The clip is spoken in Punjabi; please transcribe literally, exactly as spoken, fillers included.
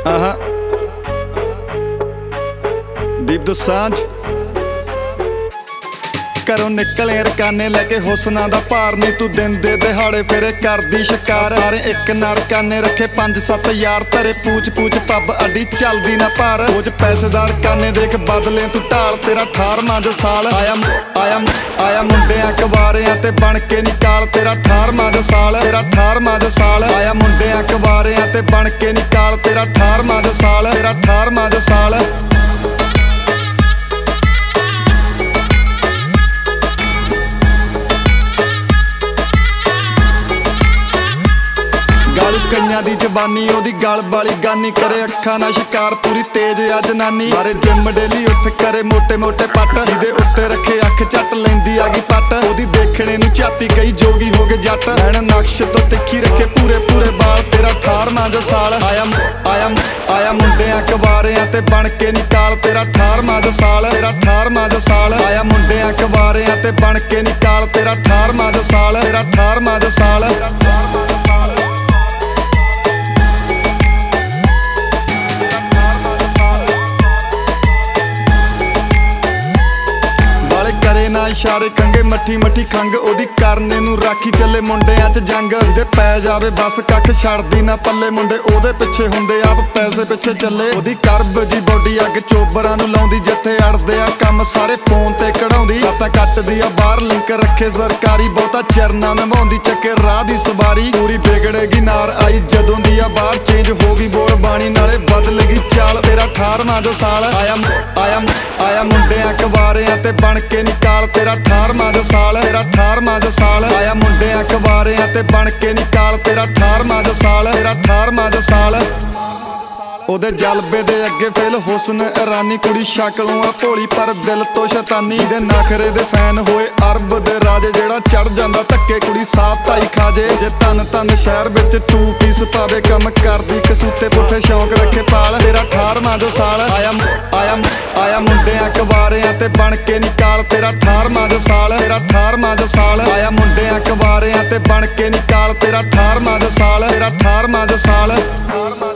ਆਹਾ ਦੀਪ ਦੋਸਾਂਝ ਘਰੋਂ ਨਿਕਲੇ ਰਕਾਨੇ ਲੈ ਕੇ ਹੁਸਨਾਂ ਦਾ ਭਾਰ ਨੀ ਤੂੰ ਦਿਨ ਦੇ ਦਿਹਾੜੇ ਫੇਰੇ ਕਰਦੀ ਸ਼ਿਕਾਰ ਸਾਰੇ ਇੱਕ ਨਰਕਾਨੇ ਰੱਖੇ ਪੰਜ ਸੱਤ ਯਾਰ ਧਰੇ ਪੂਛ ਪੂਛ ਪੱਬ ਅੱਡੀ ਚੱਲਦੀ ਨਾ ਭਾਰ ਕੁਝ ਪੈਸੇਦਾਰ ਕਾਨੇ ਦੇਖ ਬਦਲੇ ਤੂੰ ਢਾਲ ਤੇਰਾ ਅਠਾਰਵਾਂ ਜੋ ਸਾਲ ਆਇਆ ਆਇਆ ਆਇਆ ਮੁੰਡਿਆਂ ਕਵਾਰਿਆਂ ਤੇ ਬਣ ਕੇ ਨਿਕਾਲ ਤੇਰਾ ਅਠਾਰਵਾਂ ਜੋ ਸਾਲ ਤੇਰਾ ਅਠਾਰਵਾਂ ਜੋ ਸਾਲ ਆਇਆ ਮੁੰਡਿਆਂ ਕਵਾਰਿਆਂ ਤੇ ਬਣ ਕੇ ਨਿਕਾਲ ਤੇਰਾ ਅਠਾਰਵਾਂ ਜੋ ਸਾਲ ਤੇਰਾ ਅਠਾਰਵਾਂ ਜੋ ਸਾਲ ਗਲ ਕਈਆਂ ਦੀ ਜ਼ਬਾਨੀ ਉਹਦੀ ਗਲ ਵਾਲੀ ਗਾਨੀ ਕਰੇ ਅੱਖਾਂ ਨਾਲ ਸ਼ਿਕਾਰ ਪੂਰੀ ਤੇਜ਼ ਆ ਜਨਾਨੀ ਮਾਰੇ ਜਿੰਮ ਡੇਲੀ ਉੱਠ ਕਰੇ ਮੋਟੇ ਮੋਟੇ ਪੱਟ ਜਿਹਦੇ ਉੱਤੇ ਰੱਖੇ ਅੱਖ ਚੱਟ ਲੈਂਦੀ ਆ ਗਈ ਪੱਟ ਉਹਦੀ ਦੇਖਣੇ ਨੂੰ ਝਾਤੀ ਕਈ ਜੋਗੀ ਹੋ ਗਏ ਜੱਟ ਐਨ ਨਕਸ਼ ਤੋਂ ਤਿੱਖੀ ਰੱਖੇ ਪੂਰੇ ਪੂਰੇ ਬਾਲ ਤੇਰਾ ਅਠਾਰਵਾਂ ਜੋ ਸਾਲ ਆਇਆ ਆਇਆ ਆਇਆ ਮੁੰਡਿਆਂ ਕਵਾਰਿਆਂ ਤੇ ਬਣ ਕੇ ਨਿਕਾਲ ਤੇਰਾ ਅਠਾਰਵਾਂ ਜੋ ਸਾਲ ਤੇਰਾ ਅਠਾਰਵਾਂ ਜੋ ਸਾਲ ਆਇਆ ਮੁੰਡਿਆਂ ਕਵਾਰਿਆਂ ਤੇ ਬਣ ਕੇ ਨਿਕਾਲ ਤੇਰਾ ਅਠਾਰਵਾਂ ਜੋ ਸਾਲ ਤੇਰਾ ਅਠਾਰਵਾਂ ਜੋ ਸਾਲ ਕਰੇ ਨਾ ਇਸ਼ਾਰੇ ਕੰਗੇ ਮੱਠੀ ਮੱਠੀ ਖੰਗ ਉਹਦੀ ਕਰਨੇ ਨੂੰ ਰਾਖੀ ਚੱਲੇ ਮੁੰਡਿਆਂ 'ਚ ਜੰਗ ਜਿਹਦੇ ਪੈ ਜਾਵੇ ਬਸ ਕੱਖ ਛੱਡਦੀ ਨਾ ਪੱਲੇ ਮੁੰਡੇ ਉਹਦੇ ਪਿੱਛੇ ਹੁੰਦੇ ਆਪ ਪੈਸੇ ਪਿੱਛੇ ਚੱਲੇ ਉਹਦੀ ਕਰਬ ਜੀ ਬੋਡੀ ਅੱਗ ਚੋਬਰਾਂ ਨੂੰ ਲਾਉਂਦੀ ਜਿੱਥੇ ਅੜਦੇ ਆ ਕੰਮ ਸਾਰੇ ਫੋਨ ਤੇ ਕਢਾਉਂਦੀ ਤਾਂ ਕੱਟਦੀ ਆ ਬਾਹਰ ਲਿੰਕ ਰੱਖੇ ਸਰਕਾਰੀ ਬਹੁਤਾ ਚਰਨਾ ਨਿਭਾਉਂਦੀ ਚੱਕੇ ਰਾਹ ਦੀ ਸਵਾਰੀ ਪੂਰੀ ਵਿਗੜੇਗੀ ਨਾਰ ਆਈ ਜਦੋਂ ਦੀ ਆ ਬਾਹਰ ਚੇਂਜ ਹੋ ਗਈ ਬੋਲ ਬਾਣੀ ਨਾਲੇ ਬਦਲੇਗੀ ਚਾਲ ਤੇਰਾ ਅਠਾਰਵਾਂ ਜੋ ਸਾਲ ਆਇਆ ਆਇਆ ਆਇਆ ਮੁੰਡਿਆਂ ਕਵਾਰਿਆਂ ਤੇ ਬਣ ਕੇ ਨਿਕਾਲ ਤੇਰਾ ਅਠਾਰਵਾਂ ਜੋ ਸਾਲ ਤੇਰਾ ਅਠਾਰਵਾਂ ਜੋ ਸਾਲ ਆਇਆ ਮੁੰਡਿਆਂ ਕਵਾਰਿਆਂ ਤੇ ਬਣ ਕੇ ਨਿਕਾਲ ਤੇਰਾ ਅਠਾਰਵਾਂ ਜੋ ਸਾਲ ਤੇਰਾ ਅਠਾਰਵਾਂ ਜੋ ਸਾਲ ਉਹਦੇ ਜਲਬੇ ਦੇ ਅੱਗੇ ਫੇਲ ਹੁਸਨ ਇਰਾਨੀ ਕੁੜੀ ਸ਼ਕਲੋਂ ਆ ਭੋਲੀ ਪਰ ਦਿਲ ਤੋਂ ਸ਼ੈਤਾਨੀ ਦੇ ਨਖਰੇ ਦੇ ਫੈਨ ਹੋਏ ਅਰਬ ਦੇ ਰਾਜੇ ਜਿਹੜਾ ਚੜ ਜਾਂਦਾ ਧੱਕੇ ਕੁੜੀ ਸਾਫ ਤਾਈ ਖਾਜੇ ਜੇ ਤਨ ਤਨ ਸ਼ਹਿਰ ਵਿੱਚ ਟੂ ਪੀਸ ਪਾਵੇ ਕੰਮ ਕਰਦੀ ਕਸੂਤੇ ਪੁੱਠੇ ਸ਼ੌਂਕ ਰੱਖੇ ਪਾਲ ਤੇਰਾ ਅਠਾਰਵਾਂ ਜੋ ਸਾਲ ਆਇਆ ਆਇਆ ਆਇਆ ਮੁੰਡਿਆਂ ਕਵਾਰਿਆਂ ਤੇ ਬਣ ਕੇ ਨਿਕਾਲ ਤੇਰਾ ਅਠਾਰਵਾਂ ਜੋ ਸਾਲ ਤੇਰਾ ਅਠਾਰਵਾਂ ਜੋ ਸਾਲ ਆਇਆ ਮੁੰਡਿਆਂ ਕਵਾਰਿਆਂ ਤੇ ਬਣ ਕੇ ਨਿਕਾਲ ਤੇਰਾ ਅਠਾਰਵਾਂ ਜੋ ਸਾਲ ਤੇਰਾ ਅਠਾਰਵਾਂ ਜੋ ਸਾਲ